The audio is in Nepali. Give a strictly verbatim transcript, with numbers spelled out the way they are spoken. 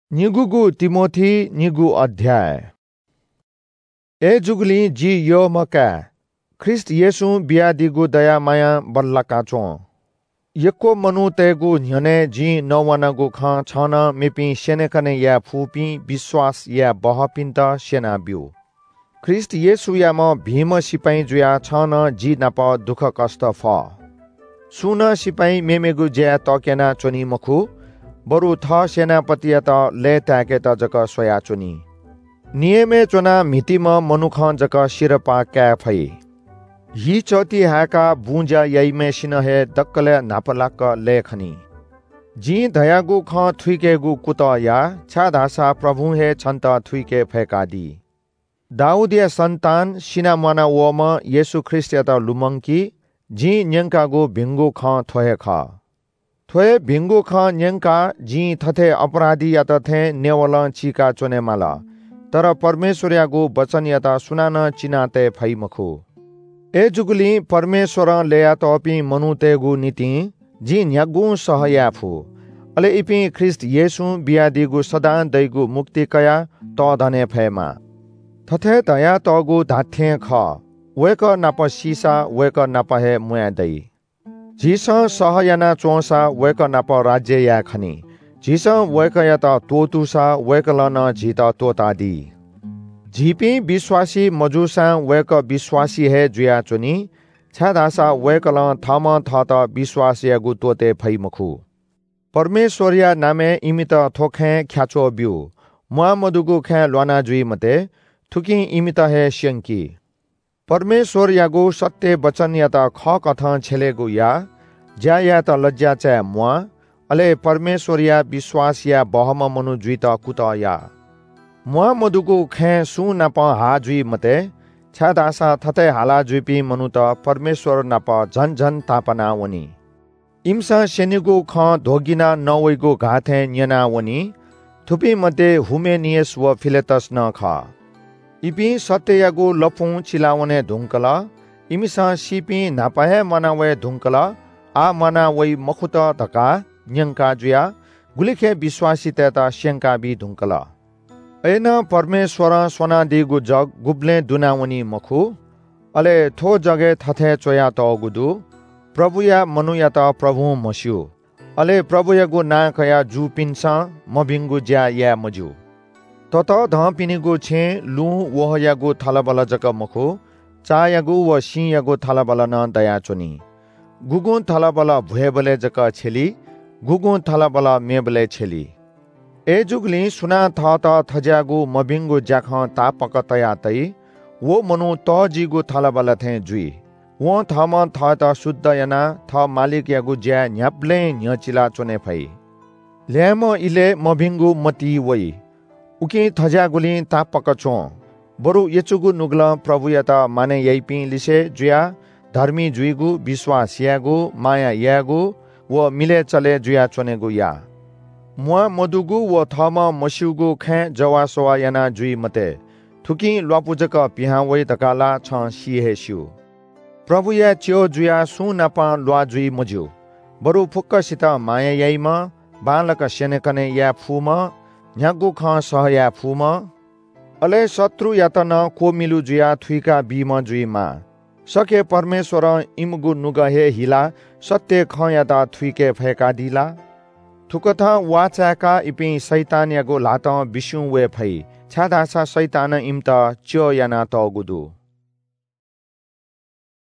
निगुगु तिमोथी निगु अध्याय ए जुगली जी यो मका ख्रिस्ट येसु बियादिगु दया माया बल्ला काचो यक्को मनु तेगु न्यने जी नवनगु ख छन मिपि सेनेकने या फुपि विश्वास या बहपिन्त सेना बिउ ख्रिस्ट येसु या म भीम सिपाई जुया छन जी नाप दुख कष्ट फ सुन सिपाई मेमेगु ज्या तकेना चोनी मखु बरु थ सेनापति त ले ताके त जक सोया चुनी नियमे चोना मितिम मनुख जक शिरपा क्या फै हि चौती हाका बुंजा यैमे सिन हे दक्कले नापलाक लेखनी जी धयागु ख थुइकेगु कुत या छा धासा प्रभु हे छन्त थुइके फेकादी दाऊदिया सन्तान सिना मना वम येशु ख्रिस्ट त लुमंकी जी न्यंकागु भिंगु ख थोहे ख थोए भिंगु ख न्यंका जी थथे अपराधी या तथे नेवल चिका चोने माला तर परमेश्वर यागु वचन या त सुनान चिनाते फै मखु ए जुगली परमेश्वर लेया तपि मनुतेगु नीति जी न्यागु सहयाफु अले इपि ख्रिस्ट येसु बियादिगु सदा दैगु मुक्ति कया त धने फैमा थथे दया तगु धाथे ख वेक नाप सीसा वेक नाप हे मुया दै झिस सहयाना चोसा वेक नाप राज्य या खनी झिस वेक या त तोतुसा वेक लन झित तोतादी झिपी विश्वासी मजुसा वेक विश्वासी हे जुया चुनी छादासा वेक ल थम थत विश्वास यागु तोते फै मखु परमेश्वरिया नामे इमित थोखे ख्याचो बिउ मुआ मदुगु खे ल्वाना जुई मते थुकी इमित हे श्यंकी परमेश्वर यागु सत्य वचन या त ख कथ छेलेगु या ज्या या त लज्जा चा मुआ अले परमेश्वर या विश्वास या बहम मनु जुई त कुत या मुआ मदुगु खे सु नाप हा जुई मते छा दासा थते हाला जुइपि मनु त परमेश्वर नाप झन झन तापना वनी इम्सा सेनिगु ख धोगिना नवैगु घाथे न्यना वनी थुपी मध्ये हुमेनियस व फिलेतस न ख इपि सत्ययागु लफु चिलावने धुंकला इमिसा सिपि नापाहे मनावे धुंकला आ मनावै मखुत धका न्यंका जुया गुलिखे विश्वासिते त श्यंका बि धुंकला ऐन परमेश्वर सोना दिगु जग गुब्ले दुनावनी मखु अले थो जगे थथे चोया त गुदु प्रभुया मनुया त प्रभु मस्यु अले प्रभुयागु नाकया जु पिन्सा मबिंगु ज्या या मजु तत ध पिनिगु छे लु वहयागु थलबल जक मखु चायागु व सियागु थलबल न दया चोनी गुगु थलबल भुएबले जक छेली गुगु थलबल मेबले छेली ए जुगली सुना थ त थज्यागु मबिंगु ज्याख तापक तया तै वो मनु त जिगु थलबल थे जुई वो थम थ त शुद्ध याना थ मालिक यागु ज्या न्याप्ले न्यचिला चोने फै ल्याम इले मबिंगु मती वई उके थज्यागुली तापक चो बरु यचुगु नुग्ल प्रभु या त माने यैपि लिसे जुया धर्मी जुइगु विश्वास यागु माया यागु व मिले चले जुया चोनेगु या मुआ मदुगु व थम मस्युगु खे जवासवा याना जुइ मते थुकी ल्वापुजक पिहा वै तकाला छ सिहेस्यु प्रभु या च्यो जुया सु नापा ल्वा जुइ मज्यु बरु फुक्कसित माया याइम बालक सेनेकने या फुम न्यागु ख सहया फुम अले शत्रु या त न को मिलु जुया थुइका बिम जुइमा सके परमेश्वर इमगु नुगहे हिला सत्य ख या त थुइके फेका दिला थुकथ वाचाका इपि शैतान यागु लात बिसु वे फै छादासा शैतान इम त च्यो याना त गुदु